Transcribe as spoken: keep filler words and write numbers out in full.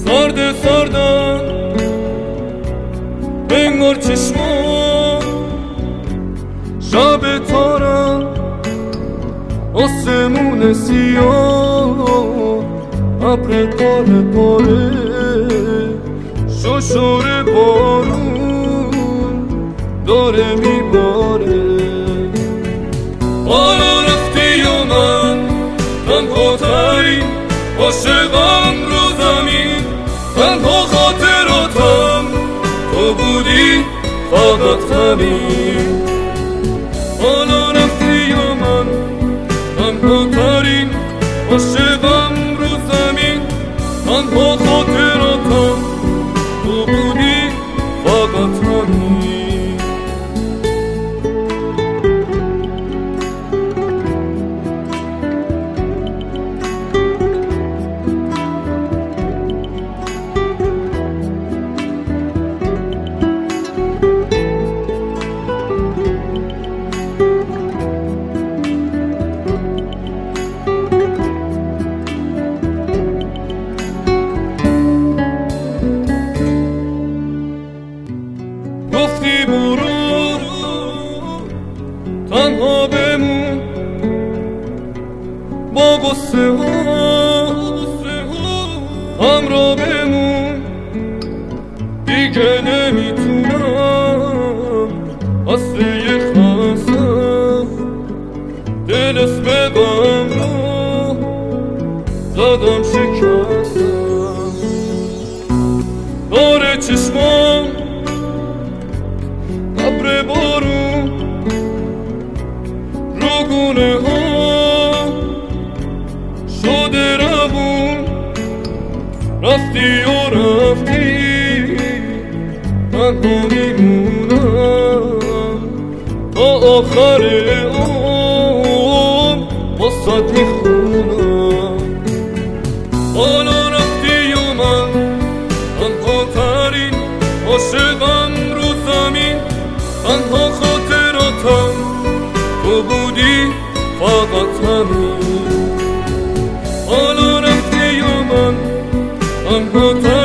سرد سردن انگار چشمان شب تارم آسمون سیاه ابر پاره پاره ششور بارون داره میباره حالا رفتی و من تنها ترین عاشقم رو زمین تنها خاطراتم تو بودی فقط همین حالا رفتی و من تنها ترین عاشقم رو زمین تنها خاطراتم تو بودی فقط همین گفتی برو تنها بمون با غصه ها همراه بمون دیگه نمیتونم اصل یه خستم دل اسم غم رو زدم شکستم داره چشمام ابر بارون رو گونه ها شده روون رفتی و رفتی تنها میمونم تا آخر عمر واسات میخونم حالا رفتی و من تنها ترین عاشقم رو زمین تنها خاطراتم تو بودی فقط همین حالا رفتی و من تنها